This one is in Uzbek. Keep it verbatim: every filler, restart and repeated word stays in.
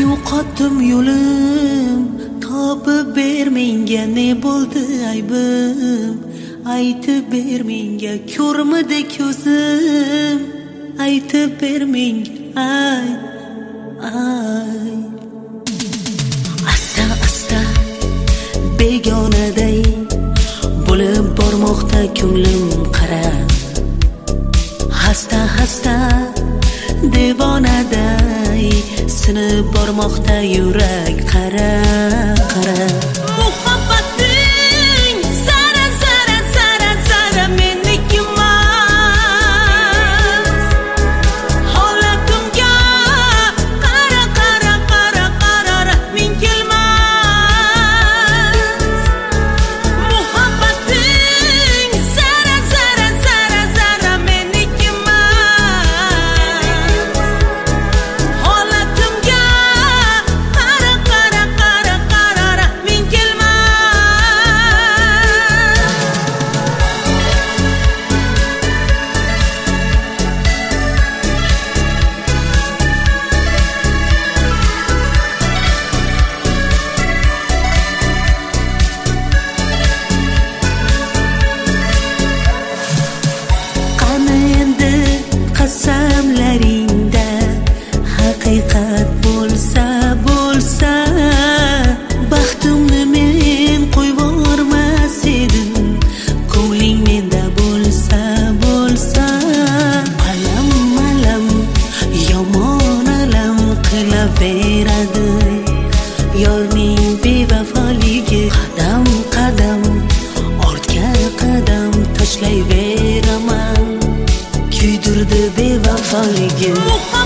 yo'qotdim yo'lim, topib ber menga ne bo'ldi aybim, aytib ber menga ko'rmidi ko'zim, aytib ber menga ay ay. Asta asta begonaday bo'lib bormoqda ko'nglim qara, hasta hasta devonaday sinib bormoqda yurak qara qara. Muhabbating zara zara zara zara menikimas, holatimga qara qara qara qara men kelmas. Muhabbating zara zara zara zara menikimas, holatimga qara qara qara qara men qani endi qasamlaringda haqiqat bo'lsa bo'lsa, baxtimni men qo'yib yubormas edim, ko'ngling menda bo'lsa bo'lsa. Alam alam yomon alam qilaveradi yorning bevafoligi, qadam qadam ortga qadam tashlayveraman, kuydirdi bevafoligi.